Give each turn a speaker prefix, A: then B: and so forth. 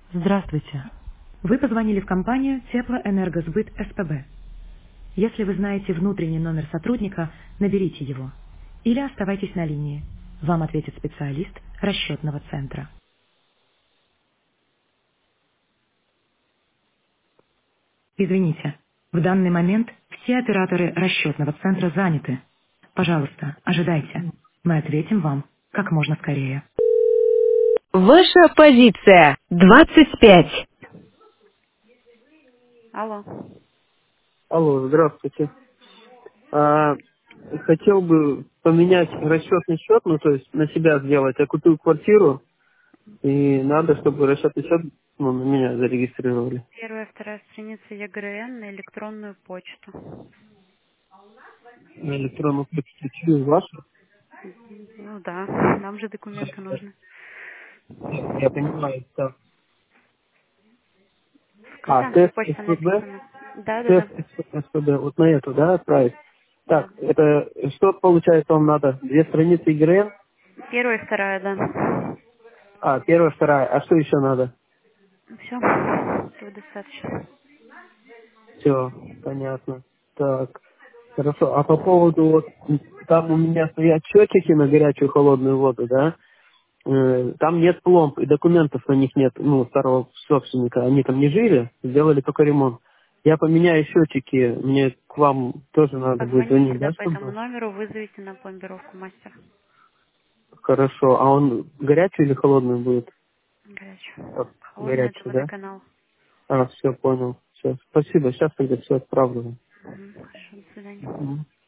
A: Здравствуйте. Вы позвонили в компанию Теплоэнергосбыт СПБ. Если вы знаете внутренний номер сотрудника, наберите его. Или оставайтесь на линии. Вам ответит специалист расчетного центра. Извините, в данный момент все операторы расчетного центра заняты. Пожалуйста, ожидайте. Мы ответим вам как можно скорее. Ваша позиция 25.
B: Алло.
C: Алло, здравствуйте. А, хотел бы поменять расчетный счет, ну то есть на себя сделать. Я купил квартиру, и надо, чтобы расчетный счет на меня зарегистрировали.
B: Первая, вторая страница ЕГРН на электронную почту.
C: На электронную почту через вашу.
B: Ну да, нам же документы нужны.
C: Я понимаю, так. А,
B: Какая наша
C: тест
B: почта на
C: СПБ,
B: электронную? Да, да,
C: тест
B: да.
C: СПБ, вот на эту, да, отправить?
B: Да.
C: Так, это что получается вам надо? Две страницы ЕГРН?
B: Первая, вторая, да.
C: А, первая, вторая. А что еще надо?
B: Все, этого достаточно.
C: Все, понятно. Так, хорошо. А по поводу, вот, там у меня стоят счетчики на горячую и холодную воду, да? Там нет пломб, и документов на них нет, ну, старого собственника. Они там не жили, сделали только ремонт. Я поменяю счетчики, мне к вам тоже надо будет
B: Позвоните
C: звонить,
B: тогда
C: да,
B: по этому
C: чтобы?
B: номеру, вызовите на пломбировку мастера.
C: Хорошо. А он горячий или холодный будет?
B: Горячую.
C: Так,
B: Холодный это
C: горячий, да?
B: водоканал.
C: А, все, понял. Все, спасибо. Сейчас тогда все отправлю.
B: Угу. Хорошо, до свидания.
C: Мгм.